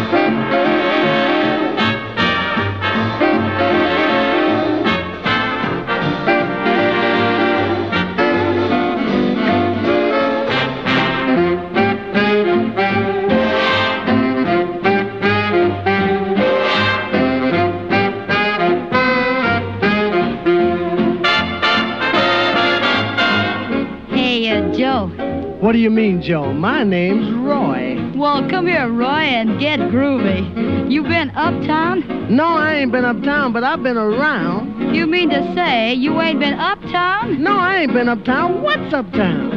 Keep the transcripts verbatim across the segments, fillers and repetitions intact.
What do you mean, Joe? My name's Roy. Well, come here, Roy, and get groovy. You been uptown? No, I ain't been uptown, but I've been around. You mean to say you ain't been uptown? No, I ain't been uptown. What's uptown?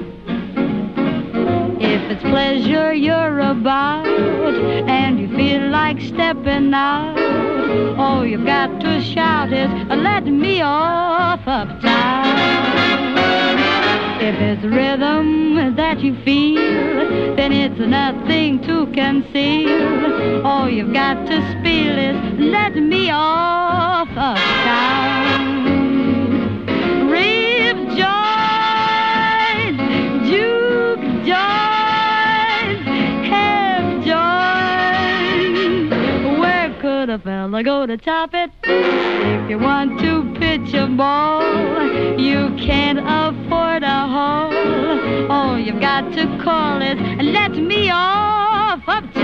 If it's pleasure you're about and you feel like stepping out, all you've got to shout is, let me off uptown. If it's rhythm that you feel, then it's nothing to conceal. All you've got to spiel is, let me off uptown. Rib joint, juke joint, hip joint. Where could a fella go to top it? If you want to pitch a ball, you can't afford a hall. All you've got to call is, let me off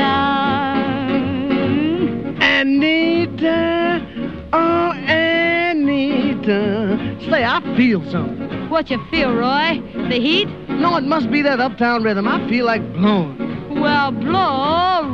uptown. Anita, oh Anita. Say, I feel something. What you feel, Roy? The heat? No, it must be that uptown rhythm. I feel like blowing. Well, blow